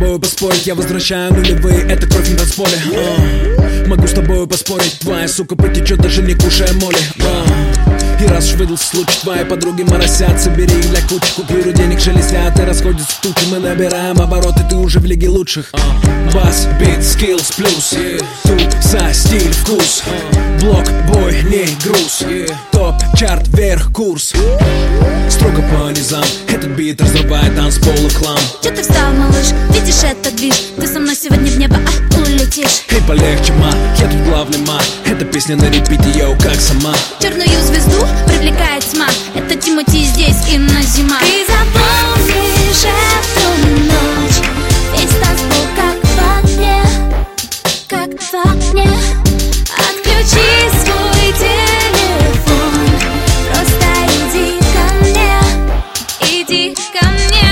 тобой поспорить, я возвращаю нулевые, это кровь на танцполе. Могу с тобой поспорить, твоя сука потечет, даже не кушая моли. И раз уж выдался случай, твои подруги моросятся, бери их для кучи, купюры денег шелестят и расходятся в тучи. Мы набираем обороты, ты уже в лиге лучших. Бас, бит, скиллс, плюс, тут за стиль, вкус, блок, бой, не груз, топ, чарт, вверх, курс. Строго по низам, этот бит разрывает танцпол и хлам. Чё ты встал, малыш, видишь этот движ? Ты со мной сегодня в небо, улетишь. Эй, полегче, ма, я тут главный ма. Эта песня на репите, йоу, как сама. Черную звезду привлекает тьма. Это Тимати здесь и на зима. Ты запомнишь эту ночь. Весь танцпол как в огне, как в огне. Отключи свой телефон, просто иди ко мне, иди ко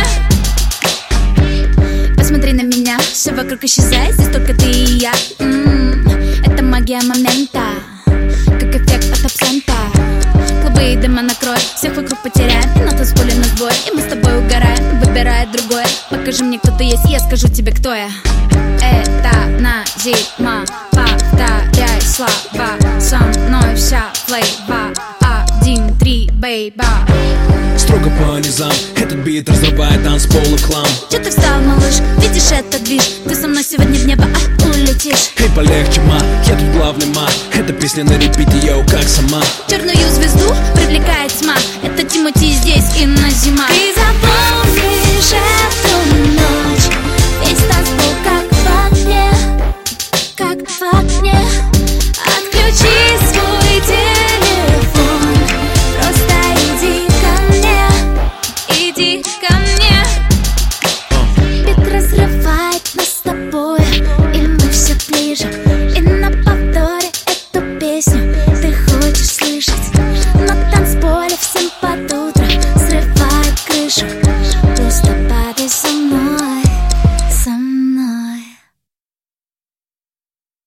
мне. Посмотри на меня, все вокруг исчезает, здесь только ты и я. Это магия момента, как эффект от абсента. Клубы и дыма накроют, всех вокруг потеряем. И на танцполе нас двое, и мы с тобой угораем. Выбирай другое, покажи мне, кто ты есть, я скажу тебе, кто я. Это на зима, повторяй слова. Со мной вся флейва, 1, 3, бейба. Строго по низам, этот бит разрывает танцпол и хлам. Чё ты встал, малыш, видишь этот движ? Ты со мной сегодня в небо, улетишь. Эй, полегче, ма, я тут главный ма. Эта песня на репите, йоу, как сама. Черную звезду привлекает тьма. Это Тимати здесь и на зима.